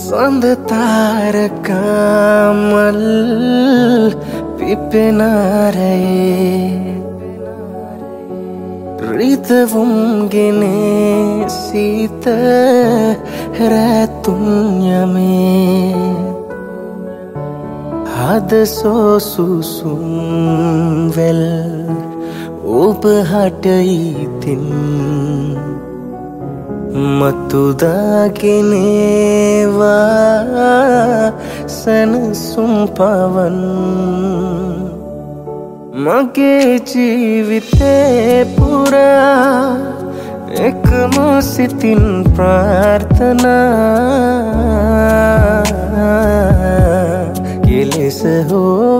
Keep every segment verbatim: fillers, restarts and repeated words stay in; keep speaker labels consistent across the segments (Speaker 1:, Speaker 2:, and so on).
Speaker 1: සඳ තාරකාමල් පිපෙනාරයේ රිතවුම් ගෙනේ සීත රැතුම් යමේ හද සෝසුසුම් වෙල් ඔබ හටයිතින් මතුදාගෙනේවා සැනසුම් පවන් මගේ ජීවිතේ පුරා එකම සිතින් ප්‍රාර්ථනා කෙලෙස හෝ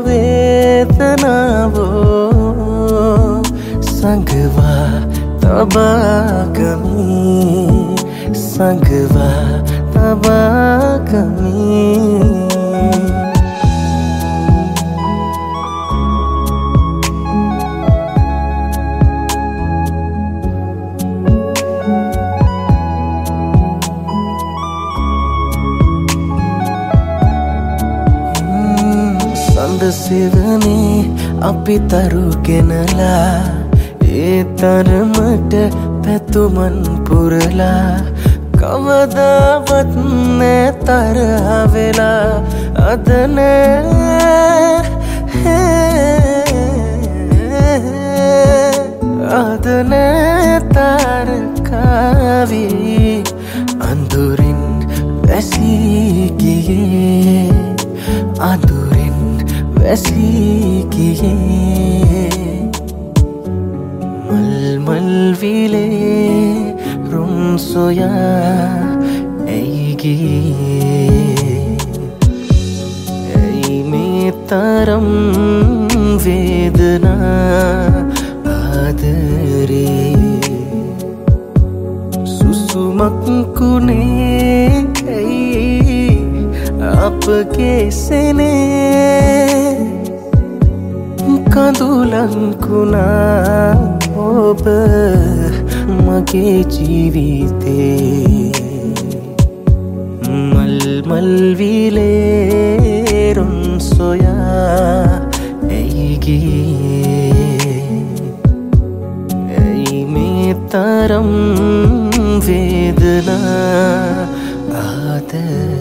Speaker 1: වේදනාවෝ සංගවා තබාගමි සංගවා තබාගමි සඳ සෙවනේ අපි තරුගෙනලා ඒ තරමට පැතුමන් පුරලා කවදාවත් නෑ තරහ වෙලා අද නෑ අද නෑ තාරකාවී අඳුරින් වැසී ගියේ අඳුරින් වැසී ගියේ මල් මල් විලේ රුන් සොයා ඇයි ගියේ ඇයි මේ තරම් වේදනා ආදරේ සුසුමක් කුනේ ඇයි අපගේ සෙනේ කඳුලංකුණා ඔබ මගේ ජීවිතේ මල් මල් විලේ රුන් සොයා ඇයි ගියේ ඇයි මේ තරම් වේදනා ආදරේ